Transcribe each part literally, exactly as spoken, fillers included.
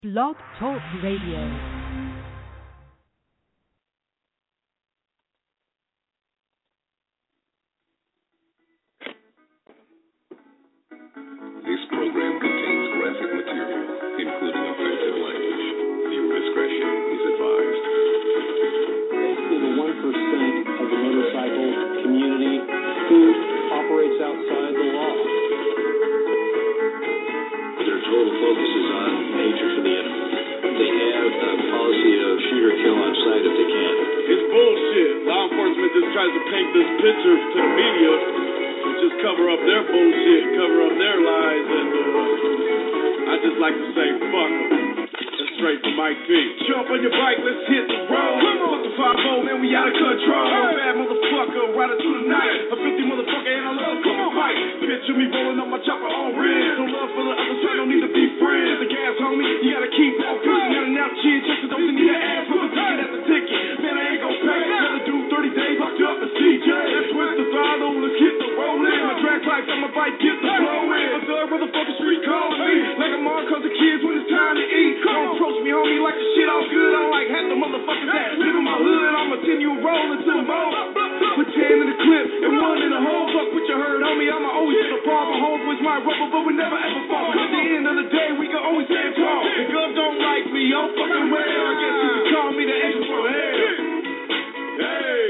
Blog Talk Radio. This program contains graphic material, including offensive language. Viewer discretion is advised. Basically, the one percent of the motorcycle community who operates outside the law. Their total focus is on hatred for the enemy. They have a policy of shoot or kill on sight if they can. It's bullshit. Law enforcement just tries to paint this picture to the media and just cover up their bullshit, cover up their lies, and uh, I just like to say fuck them. That's straight from Mike P. Jump on your bike, let's hit the road. Come on, put the five oh, man, we out of control. Hey. Bad motherfucker, rider to the night. A filthy motherfucker, and I love to fight. Picture me rolling up my chopper on red. No love for the other side, don't need to be friends. The gas, homie, you gotta keep on pushing out and out, chin, just to don't need an ass for the ticket at the ticket. Man, I ain't gon' pay. Gotta do thirty days locked up in C J. Let's twist the throttle, let's hit the rolling. My drag lights on my bike, get the blowing. A third motherfucker street calling me. Like I'm on cause the kids when it's time to eat. Don't approach me, homie, like the shit all good. I'm like half the motherfuckers that live in my hood. I'ma send you rolling to the mall. Put ten in the clip and one in the hole. Fuck what you heard, homie. I'ma always hit the ball. My homeboys might rubber, but we never ever fall. At the end of the day, we can always stand tall. The girls don't like me, I'm fucking well. I guess you can call me the angel from hell. Hey.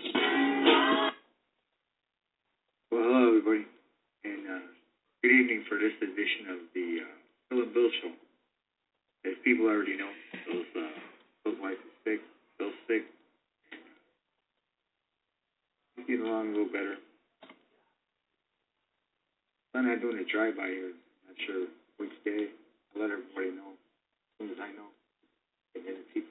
Well, hello, everybody, and uh, good evening for this edition of the uh, Phil and Bill Show. As people already know, Bill's, uh, Bill's wife is sick, Bill's sick, and uh, he's getting along a little better. I'm not doing a drive-by here, not sure which day. I'll let everybody know as soon as I know. And then if he